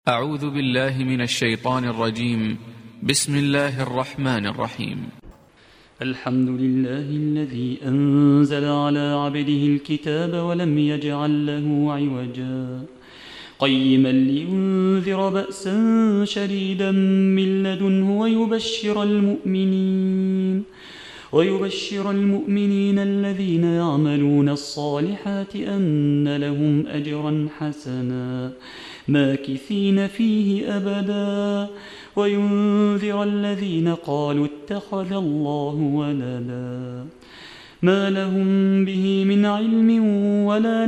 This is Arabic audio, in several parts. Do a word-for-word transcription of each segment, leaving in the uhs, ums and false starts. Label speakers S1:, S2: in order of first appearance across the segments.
S1: أعوذ بالله من الشيطان الرجيم. بسم الله الرحمن الرحيم.
S2: الحمد لله الذي أنزل على عبده الكتاب ولم يجعل له عوجا قيما لينذر بأسا شديدا من لدنه ويبشر المؤمنين ويبشر المؤمنين الذين يعملون الصالحات أن لهم أجرا حسنا ماكثين فيه أبدا وينذر الذين قالوا اتخذ الله ولدا ما لهم به من علم ولا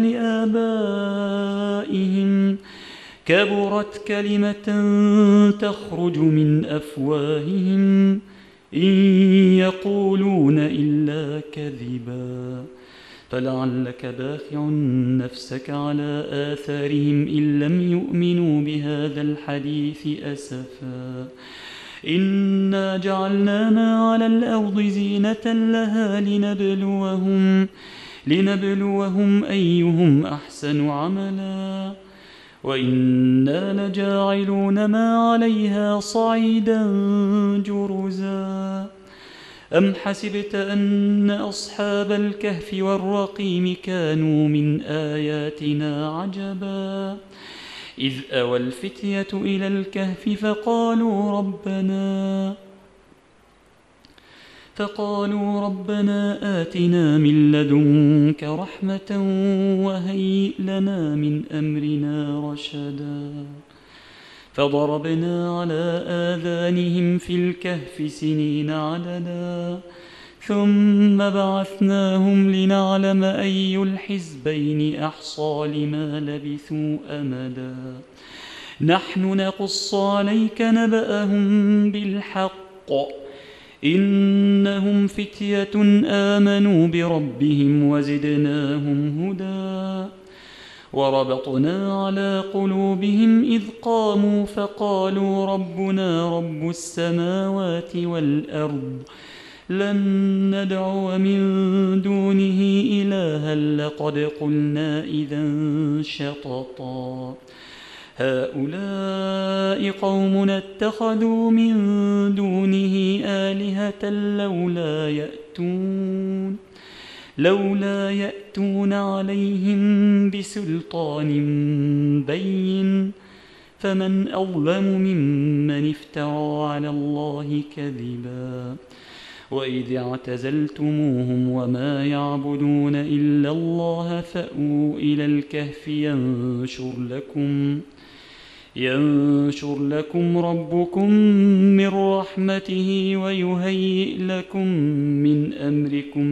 S2: لآبائهم كبرت كلمة تخرج من أفواههم إن يقولون إلا كذبا فلعلك باخع نفسك على آثارهم إن لم يؤمنوا بهذا الحديث أسفا إنا جعلنا ما على الأرض زينة لها لنبلوهم لنبلوهم أيهم أحسن عملا وإنا لجاعلون ما عليها صعيدا جرزا أم حسبت أن أصحاب الكهف والرقيم كانوا من آياتنا عجبا إذ أوى الفتية إلى الكهف فقالوا ربنا فقالوا ربنا آتنا من لدنك رحمة وهيئ لنا من أمرنا رشدا فضربنا على آذانهم في الكهف سنين عددا ثم بعثناهم لنعلم أي الحزبين أحصى لما لبثوا أمدا نحن نقص عليك نبأهم بالحق إنهم فتية آمنوا بربهم وزدناهم هدى وربطنا على قلوبهم إذ قاموا فقالوا ربنا رب السماوات والأرض لن ندعو من دونه إلها لقد قلنا إذا شططا هؤلاء قومنا اتخذوا من دونه آلهة لولا يأتون لولا يأتون عليهم بسلطان بين فمن أظلم ممن افترى على الله كذبا وإذ اعتزلتموهم وما يعبدون إلا الله فأووا إلى الكهف ينشر لكم ينشر لكم ربكم من رحمته ويهيئ لكم من أمركم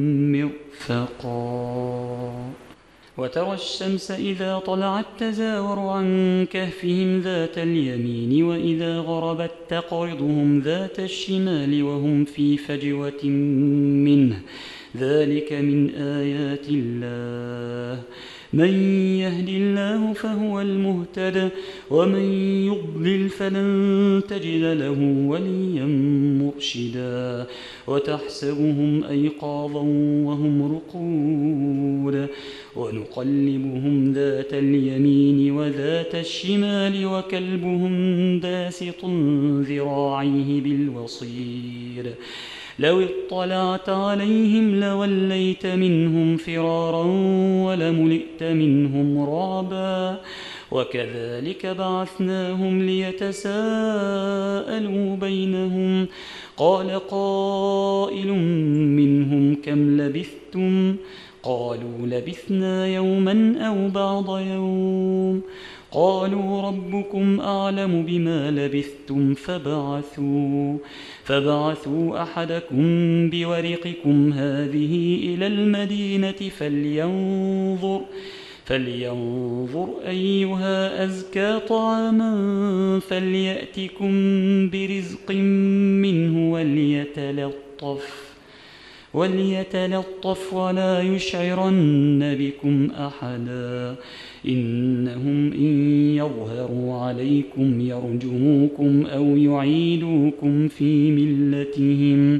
S2: مرفقا وترى الشمس إذا طلعت تزاور عن كهفهم ذات اليمين وإذا غربت تقرضهم ذات الشمال وهم في فجوة منه ذلك من آيات الله من يهد الله فهو المهتد ومن يضلل فلن تجد له وليا مرشدا وتحسبهم أيقاظا وهم رقود ونقلبهم ذات اليمين وذات الشمال وكلبهم باسط ذراعيه بالوصيد لو اطلعت عليهم لوليت منهم فرارا ولملئت منهم رعبا وكذلك بعثناهم ليتساءلوا بينهم قال قائل منهم كم لبثتم قالوا لبثنا يوما أو بعض يوم قالوا ربكم أعلم بما لبثتم فبعثوا فبعثوا أحدكم بورقكم هذه إلى المدينة فلينظر فلينظر أيها أزكى طعاما فليأتكم برزق منه وليتلطف وليتلطف ولا يشعرن بكم أحدا إنهم إن يظهروا عليكم يرجموكم أو يعيدوكم في ملتهم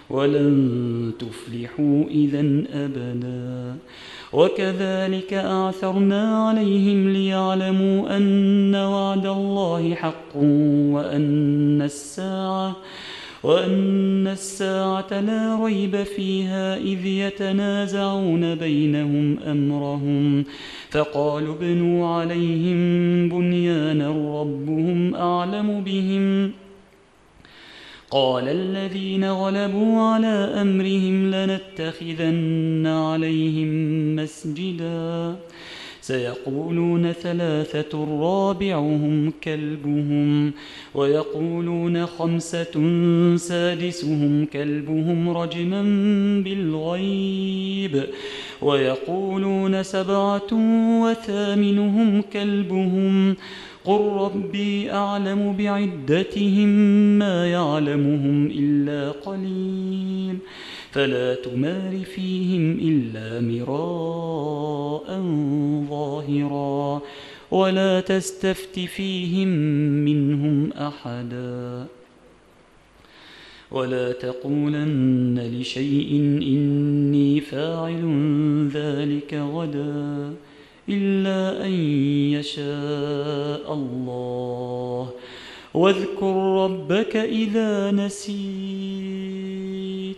S2: ولن تفلحوا إذا أبدا. وكذلك أعثرنا عليهم ليعلموا أن وعد الله حق وأن الساعة وأن الساعة لا ريب فيها إذ يتنازعون بينهم أمرهم فقالوا ابنوا عليهم بنيانا ربهم أعلم بهم. قال الذين غلبوا على أمرهم لنتخذن عليهم مسجدا سيقولون ثلاثة رابعهم كلبهم ويقولون خمسة سادسهم كلبهم رجما بالغيب ويقولون سبعة وثامنهم كلبهم قل ربي أعلم بعدتهم ما يعلمهم إلا قليل فلا تمار فيهم إلا مراء ظاهرا ولا تستفت فيهم منهم أحدا. ولا تقولن لشيء إني فاعل ذلك غدا إلا أن يشاء الله واذكر ربك إذا نسيت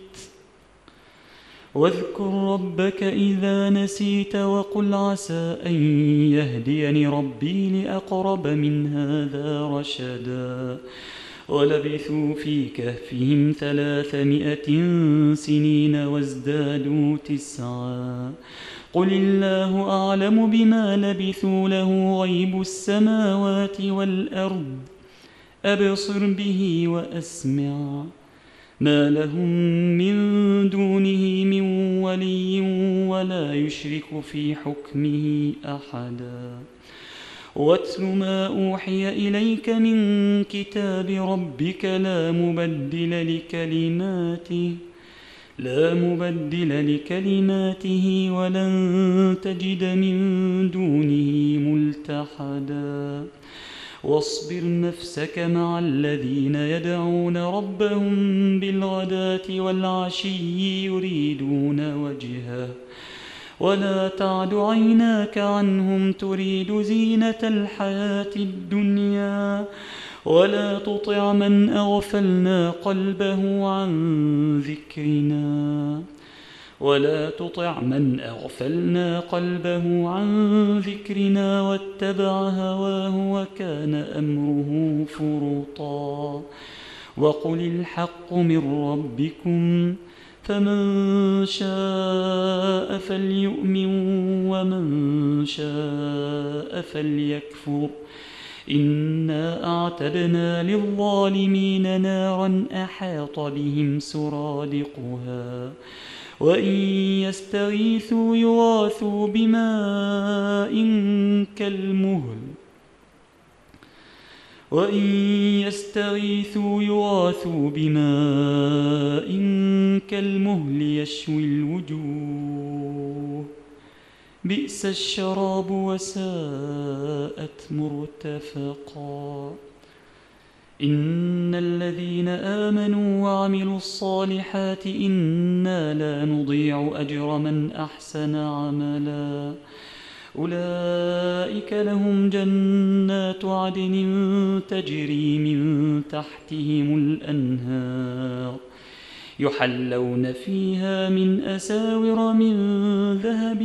S2: واذكر ربك إذا نسيت وقل عسى أن يهديني ربي لأقرب من هذا رشدا. ولبثوا في كهفهم ثلاثمائة سنين وازدادوا تسعا قل الله أعلم بما لبثوا له غيب السماوات والأرض أبصر به وأسمع ما لهم من دونه من ولي ولا يشرك في حكمه أحدا. واتل ما أوحي إليك من كتاب ربك لا مبدل لكلماته لا مبدل لكلماته ولن تجد من دونه ملتحدا. واصبر نفسك مع الذين يدعون ربهم بالغداة والعشي يريدون وجهه ولا تعد عيناك عنهم تريد زينة الحياة الدنيا ولا تطع من أغفلنا قلبه عن ذكرنا ولا تطع من أغفلنا قلبه عن ذكرنا واتبع هواه وكان أمره فرطا. وقل الحق من ربكم فمن شاء فليؤمن ومن شاء فليكفر إنا أعتدنا للظالمين نارا أحاط بهم سرادقها وإن يستغيثوا يغاثوا بماء كالمهل وإن يستغيثوا يغاثوا بماء كالمهل يشوي الوجوه بئس الشراب وساءت مرتفقا. إن الذين آمنوا وعملوا الصالحات إنا لا نضيع أجر من أحسن عملا أولئك لهم جنات عدن تجري من تحتهم الأنهار يحلون فيها من أساور من ذهب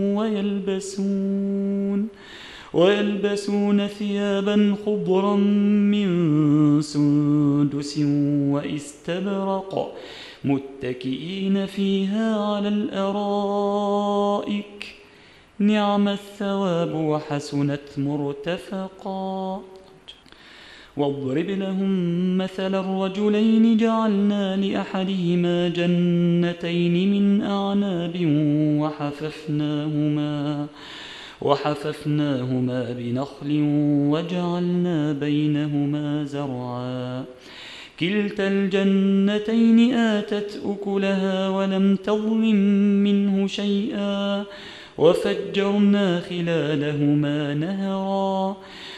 S2: ويلبسون ويلبسون ثيابا خضرا من سندس واستبرق متكئين فيها على الأرائك نعم الثواب وحسنت مرتفقا. واضرب لهم مثل الرجلين جعلنا لأحدهما جنتين من أعناب وحففناهما وحففناهما بنخل وجعلنا بينهما زرعا كلتا الجنتين آتت أكلها ولم تظلم منه شيئا وفجرنا خلالهما نهرا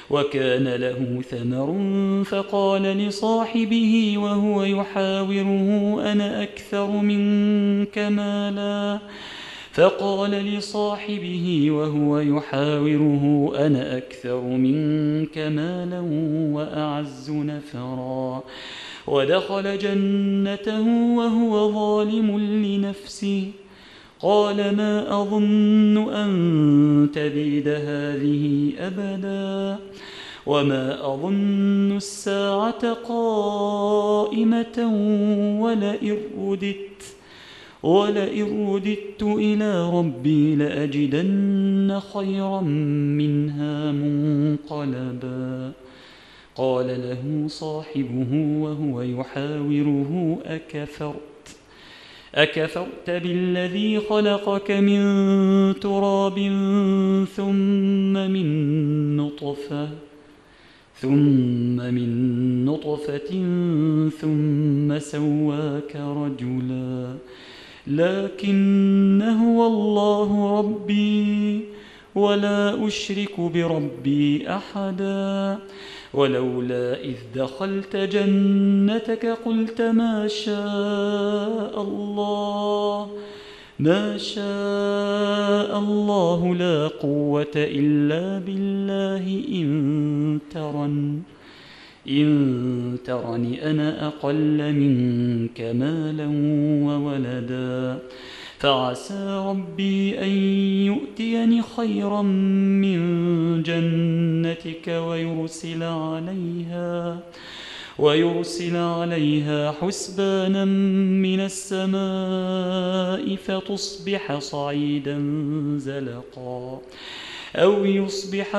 S2: وكان له ثمر فقال لصاحبه وهو يحاوره أنا أكثر منك مالا فقال لصاحبه وهو يحاوره أنا أكثر منك مالا وأعز نفرا ودخل جنته وهو ظالم لنفسه قال ما أظن أن تبيد هذه أبدا وما أظن الساعة قائمة ولئن رددت ولئن رددت إلى ربي لأجدن خيرا منها منقلبا قال له صاحبه وهو يحاوره أكفرت أكفرت بالذي خلقك من تراب ثم من نطفة ثم من نطفة ثم سواك رجلا لكن هو الله ربي ولا أشرك بربي أحدا ولولا إذ دخلت جنتك قلت ما شاء الله ما شاء الله لا قوة إلا بالله إن ترن إن ترني أنا أقل منك مالا وولدا فعسى ربي أن يؤتيني خيرا من جنتك ويرسل عليها ويرسل عليها حسبانا من السماء فتصبح صعيدا زلقا أو يصبح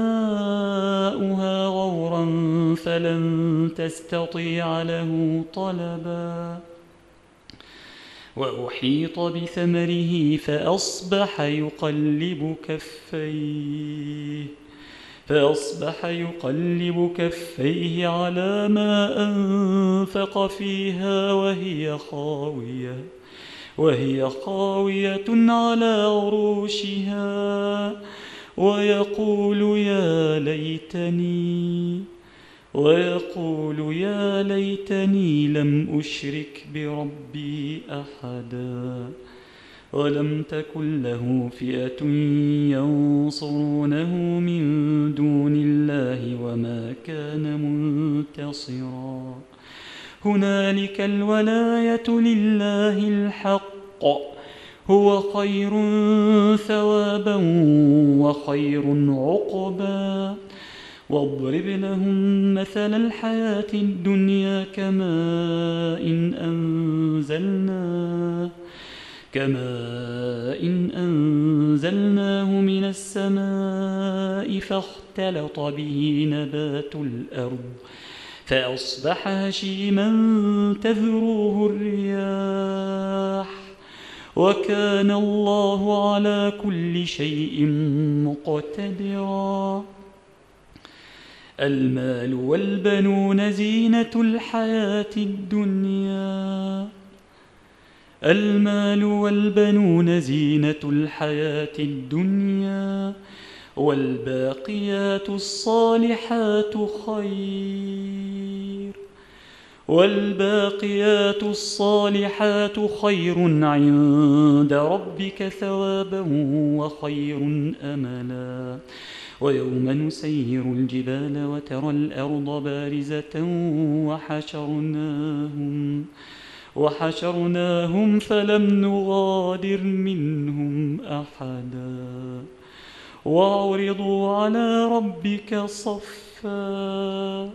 S2: ماؤها غورا فلن تستطيع له طلبا وأحيط بثمره فأصبح يقلب كفيه فأصبح يقلب كفيه على ما أنفق فيها وهي خاوية وهي خاوية على عروشها ويقول يا ليتني ويقول يا ليتني لم أشرك بربي أحدا ولم تكن له فئة ينصرونه من دون الله وما كان منتصرا هنالك الولاية لله الحق هو خير ثوابا وخير عقبا واضرب لهم مثل الحياة الدنيا كماء إن أنزلناه كماء إن أنزلناه من السماء فاختلط به نبات الأرض فأصبح هشيما تذروه الرياح وكان الله على كل شيء مقتدرا المال والبنون زينة الحياة الدنيا المال والبنون زينة الحياة الدنيا والباقيات الصالحات خير والباقيات الصالحات خير عند ربك ثوابا وخير أملا ويوم نسير الجبال وترى الأرض بارزة وحشرناهم وحشرناهم فلم نغادر منهم أحدا وعرضوا على ربك صفا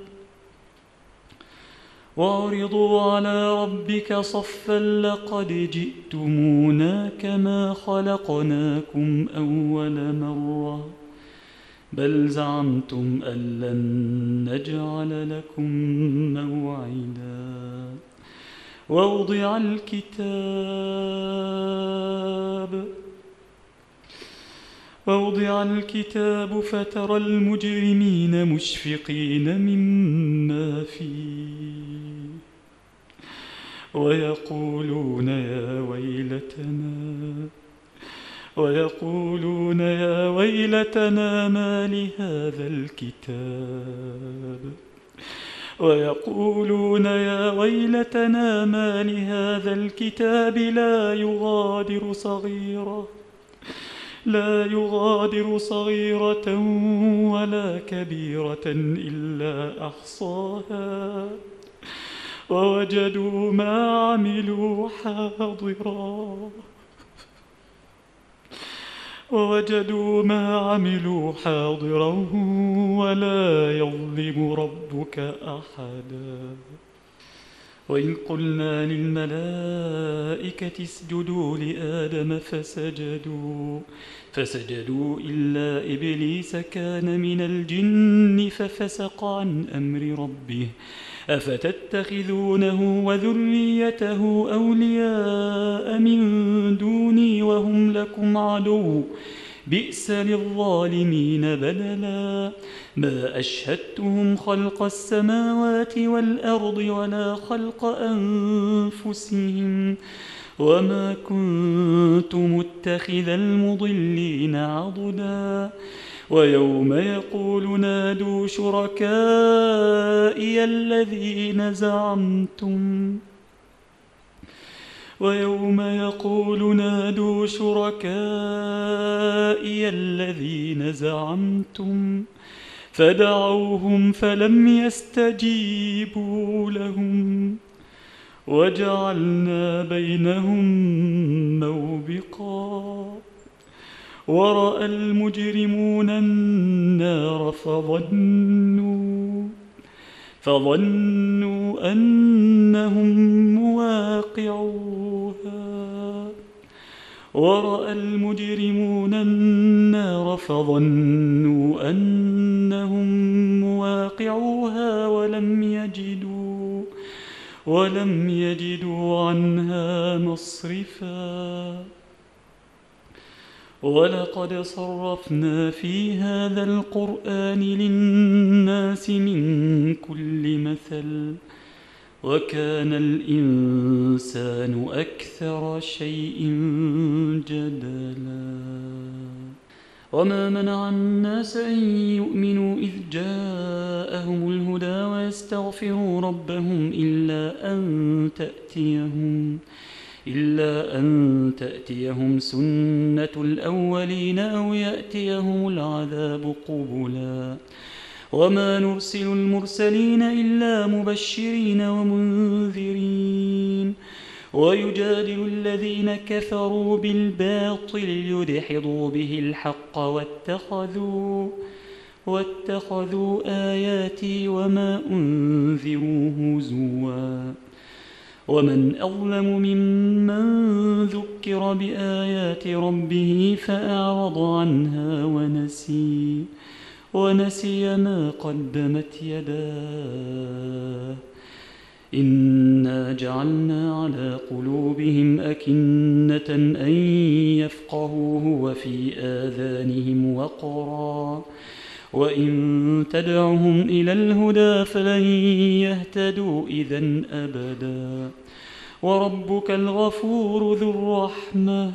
S2: وعرضوا على ربك صفا لقد جئتمونا كما خلقناكم أول مرة بل زعمتم أن لن نجعل لكم موعدا ووضع الكتاب ووضع الكتاب فترى المجرمين مشفقين مما فيه ويقولون يا ويلتنا ويقولون يا ويلتنا ما لهذا الكتاب ويقولون يا ويلتنا ما لهذا الكتاب لا يغادر صغيرة لا يغادر صغيرة ولا كبيرة إلا أحصاها ووجدوا ما عملوا حاضرا ووجدوا ما عملوا حاضرا ولا يظلم ربك أحدا. وإذ قلنا للملائكة اسجدوا لآدم فسجدوا فسجدوا إلا إبليس كان من الجن ففسق عن أمر ربه أفتتخذونه وذريته أولياء من دوني وهم لكم عدو بئس للظالمين بدلا. ما أشهدتهم خلق السماوات والأرض ولا خلق أنفسهم وما كنت متخذ المضلين عضدا. ويوم يقول نادوا شركائي الذين زعمتم ويوم يقول نادوا شركائي الذين زعمتم فدعوهم فلم يستجيبوا لهم وجعلنا بينهم موبقا. ورأى المجرمون النار فظنوا فظنوا أنهم مواقعوها ورأى المجرمون النار فظنوا أنهم مواقعوها ولم يجدوا ولم يجدوا عنها مصرفا. ولقد صرفنا في هذا القرآن للناس من كل مثل وكان الإنسان أكثر شيء جدلا. وما منع الناس أن يؤمنوا إذ جاءهم الهدى ويستغفروا ربهم إلا أن تأتيهم إلا أن تأتيهم سنة الأولين أو يأتيهم العذاب قبلا. وما نرسل المرسلين إلا مبشرين ومنذرين ويجادل الذين كفروا بالباطل ليدحضوا به الحق واتخذوا واتخذوا آياتي وما أنذروا هزوا. ومن أظلم ممن ذكر بآيات ربه فأعرض عنها ونسي ونسي ما قدمت يداه. إنا جعلنا على قلوبهم أكنة أن يفقهوه وفي آذانهم وقرا وإن تدعهم إلى الهدى فلن يهتدوا إذن أبدا. وربك الغفور ذو الرحمة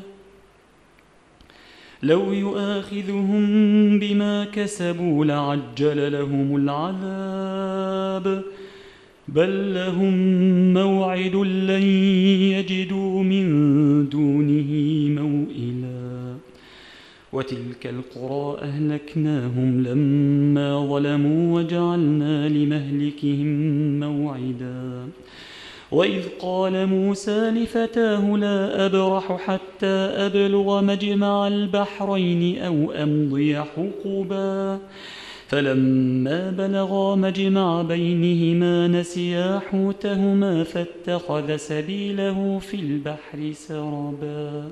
S2: لو يؤاخذهم بما كسبوا لعجل لهم العذاب بل لهم موعد لن يجدوا من دونه موئلا. وتلك القرى أهلكناهم لما ظلموا وجعلنا لمهلكهم موعدا. وإذ قال موسى لفتاه لا أبرح حتى أبلغ مجمع البحرين أو أمضي حقبا فلما بلغا مجمع بينهما نسيا حوتهما فاتخذ سبيله في البحر سربا.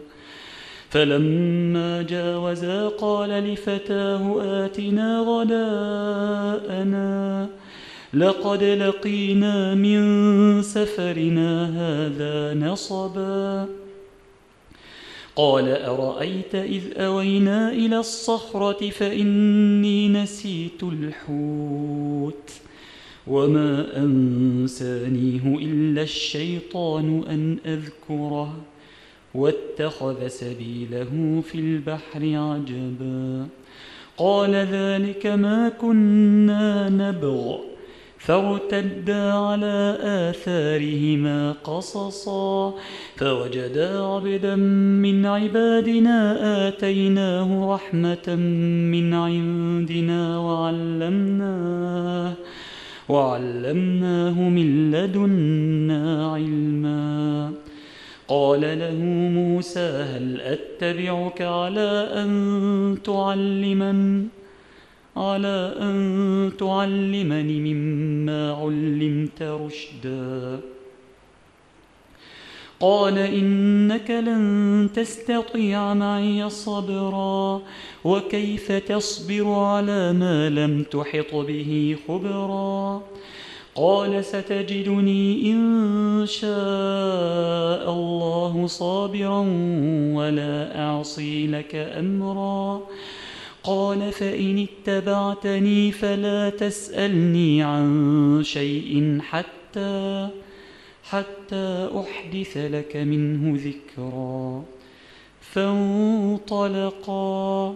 S2: فلما جاوزا قال لفتاه آتنا غداءنا لقد لقينا من سفرنا هذا نصبا. قال أرأيت إذ أوينا إلى الصخرة فإني نسيت الحوت وما أنسانيه إلا الشيطان أن أذكره واتخذ سبيله في البحر عجبا. قال ذلك ما كنا نبغ فارتدا على آثارهما قصصا فوجدا عبدا من عبادنا آتيناه رحمة من عندنا وعلمناه وعلمناه من لدنا علما. قال له موسى هل أتبعك على أن تعلمن على أن تعلمني مما علمت رشدا؟ قال إنك لن تستطيع معي صبرا وكيف تصبر على ما لم تحط به خبرا؟ قال ستجدني إن شاء الله صابرا ولا أعصي لك أمرا. قال فإن اتبعتني فلا تسألني عن شيء حتى حتى أحدث لك منه ذكرا. فانطلقا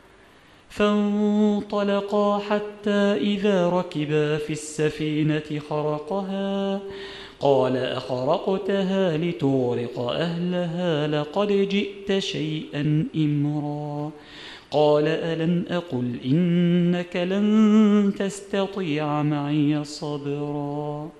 S2: فانطلقا حتى إذا ركبا في السفينة خرقها قال أخرقتها لتغرق أهلها لقد جئت شيئا إمرا. قال ألم أقل إنك لن تستطيع معي صبرا؟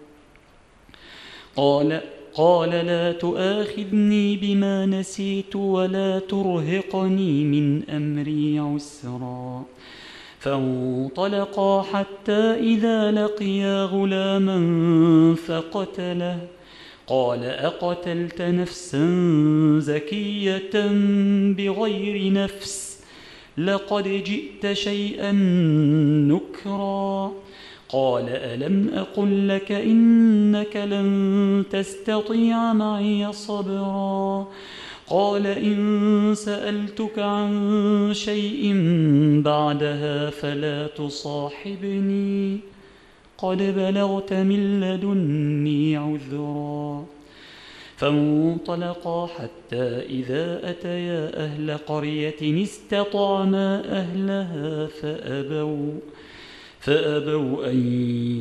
S2: قال قال لا تؤاخذني بما نسيت ولا ترهقني من أمري عسرا. فانطلقا حتى إذا لقيا غلاما فقتله قال أقتلت نفسا زكية بغير نفس لقد جئت شيئا نكرا. قال ألم أقل لك إنك لن تستطيع معي صبرا؟ قال إن سألتك عن شيء بعدها فلا تصاحبني قد بلغت من لدني عذرا. فانطلقا حتى إذا أتيا أهل قرية استطعما أهلها فأبوا فأبوا أن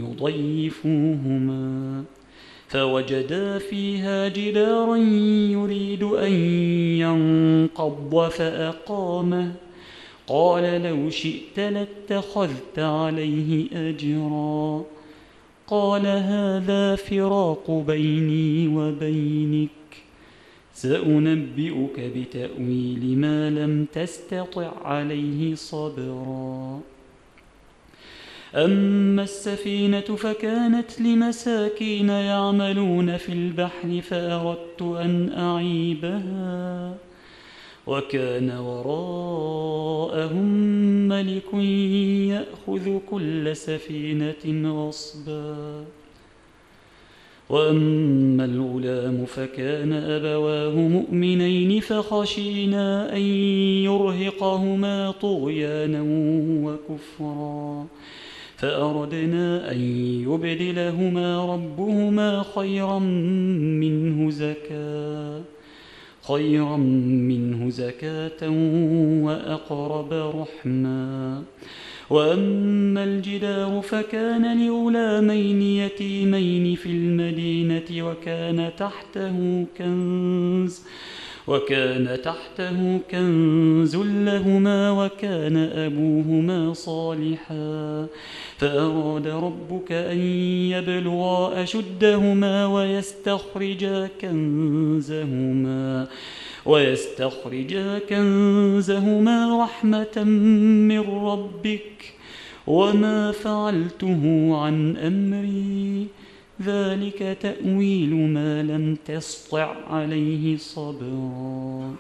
S2: يضيفوهما فوجدا فيها جدارا يريد أن ينقض فأقامه قال لو شئت لاتخذت عليه أجرا. قال هذا فراق بيني وبينك سأنبئك بتأويل ما لم تستطع عليه صبرا. أما السفينة فكانت لمساكين يعملون في البحر فأردت أن أعيبها وكان وراءهم ملك يأخذ كل سفينة غصبا. وأما الغلام فكان أبواه مؤمنين فخشينا أن يرهقهما طغيانا وكفرا فأردنا أن يبدلهما ربهما خيرا منه زكاة خيرا منه زكاة وأقرب رحما. وأما الجدار فكان لغلامين يتيمين في المدينة وكان تحته كنز وكان تحته كنز لهما وكان أبوهما صالحا فأراد ربك أن يبلغا أشدهما ويستخرجا كنزهما ويستخرجا كنزهما رحمة من ربك وما فعلته عن أمري ذلك تأويل ما لم تسطع عليه صبرا.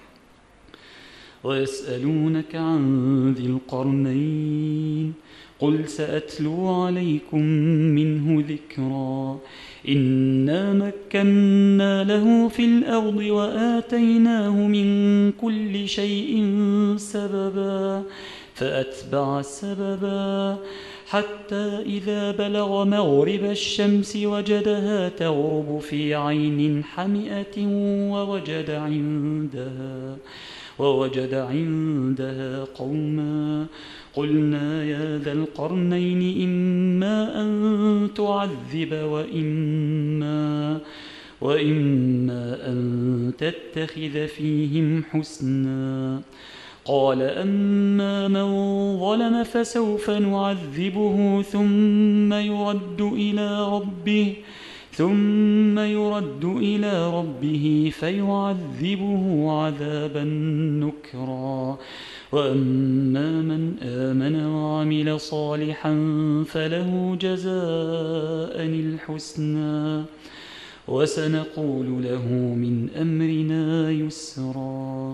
S2: ويسألونك عن ذي القرنين قل سأتلو عليكم منه ذكرا. إنا مكنا له في الأرض وآتيناه من كل شيء سببا فأتبع سببا حتى إذا بلغ مغرب الشمس وجدها تغرب في عين حمئة ووجد عندها ووجد عندها قوما قلنا يا ذا القرنين إما أن تعذب وإما وإما أن تتخذ فيهم حسنا. قال أما من ظلم فسوف نعذبه ثم يرد إلى ربه ثم يرد إلى ربه فيعذبه عذابا نكرا. وأما من آمن وعمل صالحا فله جزاء الحسنى وسنقول له من أمرنا يسرا.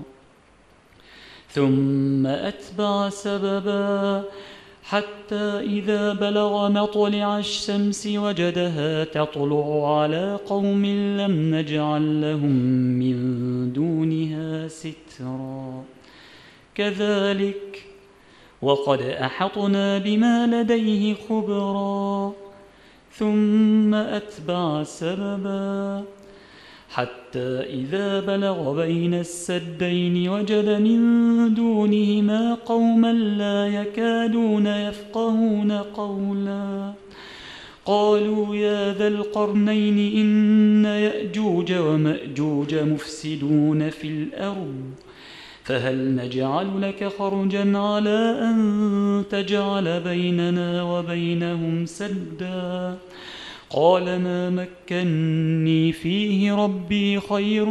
S2: ثم أتبع سببا حتى إذا بلغ مطلع الشمس وجدها تطلع على قوم لم نجعل لهم من دونها سترا. كذلك وقد أحطنا بما لديه خبرا. ثم أتبع سببا حتى إذا بلغ بين السدين وجد من دونهما قوما لا يكادون يفقهون قولا. قالوا يا ذا القرنين إن يأجوج ومأجوج مفسدون في الأرض فهل نجعل لك خرجا على أن تجعل بيننا وبينهم سدا. قال ما مكني فيه ربي خير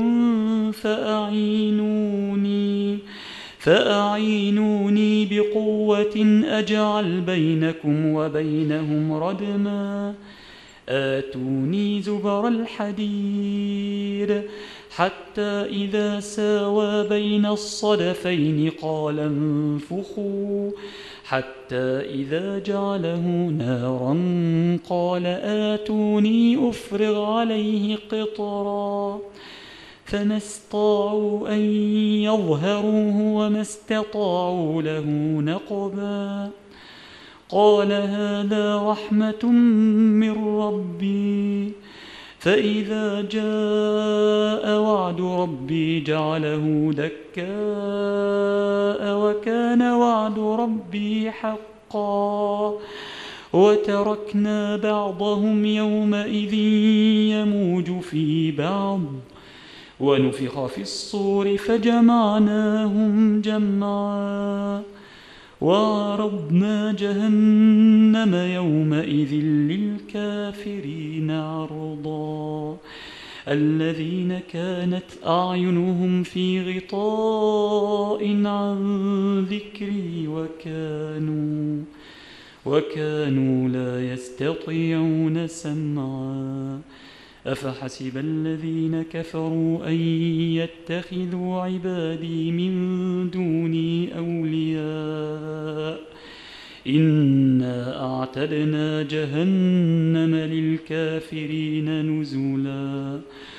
S2: فأعينوني فأعينوني بقوة أجعل بينكم وبينهم ردما. آتوني زبر الحديد حتى إذا ساوى بين الصدفين قال انفخوا حتى إذا جعله نارا قال آتوني أفرغ عليه قطرا. فما استطاعوا أن يظهروه وما استطاعوا له نقبا. قال هذا رحمة من ربي فإذا جاء وعد ربي جعله دكاء وكان وعد ربي حقا. وتركنا بعضهم يومئذ يموج في بعض ونفخ في الصور فجمعناهم جمعا. وعرضنا جهنم يومئذ للكافرين عرضا. الذين كانت أعينهم في غطاء عن ذكري وكانوا وكانوا لا يستطيعون سمعا. أفحسب الذين كفروا أن يتخذوا عبادي من دوني أولياء إنا أعتدنا جهنم للكافرين نزلا.